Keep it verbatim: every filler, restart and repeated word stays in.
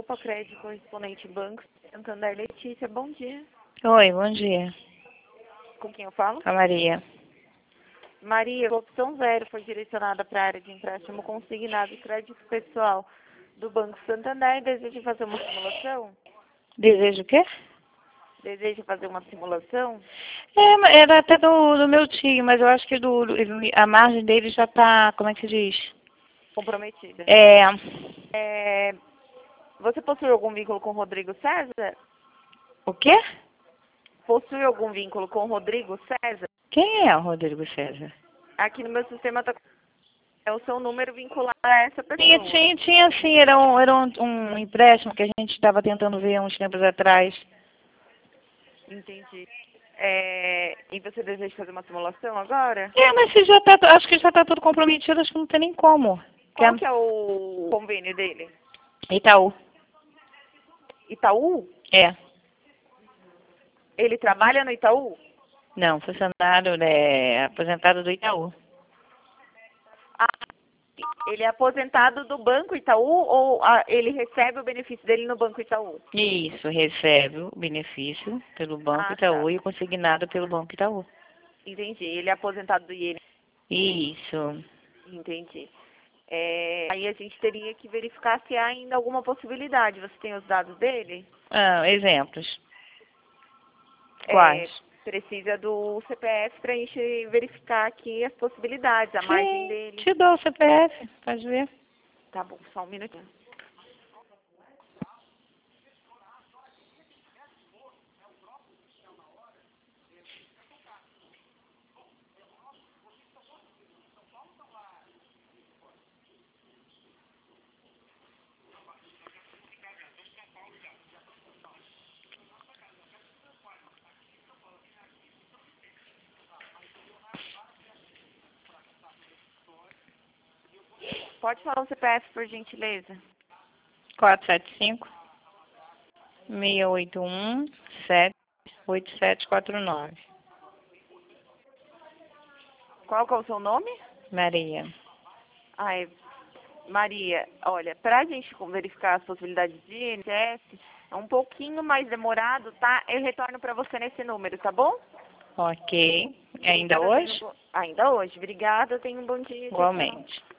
Copa Crédito correspondente Banco Santander. Letícia, bom dia. Oi, bom dia. Com quem eu falo? A Maria. Maria, a opção zero foi direcionada para a área de empréstimo consignado e crédito pessoal do Banco Santander. Deseja fazer uma simulação? Desejo o quê? Deseja fazer uma simulação? É, mas era até do, do meu tio, mas eu acho que do, do- ele- a margem dele já tá, como é que se diz? Comprometida. É, É, você possui algum vínculo com o Rodrigo César? o quê? Possui algum vínculo com o Rodrigo César? Quem é o Rodrigo César? Aqui no meu sistema está é o seu número vinculado a essa Tinha, pessoa. tinha, tinha sim, era, um, era um, um empréstimo que a gente estava tentando ver uns tempos atrás. Entendi. É, e você deseja fazer uma simulação agora? É, mas se já tá, acho que já tá tudo comprometido, acho que não tem nem como. Qual Quer? que é o convênio dele? Itaú. Itaú? É. Ele trabalha no Itaú? Não, funcionário, é, aposentado do Itaú. Ah, ele é aposentado do Banco Itaú ou ah, ele recebe o benefício dele no Banco Itaú? Isso, recebe o benefício pelo Banco Ah, tá. Itaú e consignado pelo Banco Itaú. Entendi. Ele é aposentado do I N S S. Isso. Entendi. É, aí a gente teria que verificar se há ainda alguma possibilidade. Você tem os dados dele? Ah, exemplos. É, Quais? precisa do C P F para a gente verificar aqui as possibilidades, a margem Sim, dele. te dou o C P F, pode ver. Tá bom, só um minutinho. Pode falar o C P F, por gentileza? quatro sete cinco, seis oito um, sete oito sete quatro nove. Qual que é o seu nome? Maria. Ai, Maria, olha, para a gente verificar as possibilidades de I N S S, é um pouquinho mais demorado, tá? Eu retorno para você nesse número, tá bom? Ok. Ainda Obrigada, tenha um hoje? bo- Ainda hoje. Obrigada, tenha um bom dia. Tchau, tchau. Igualmente.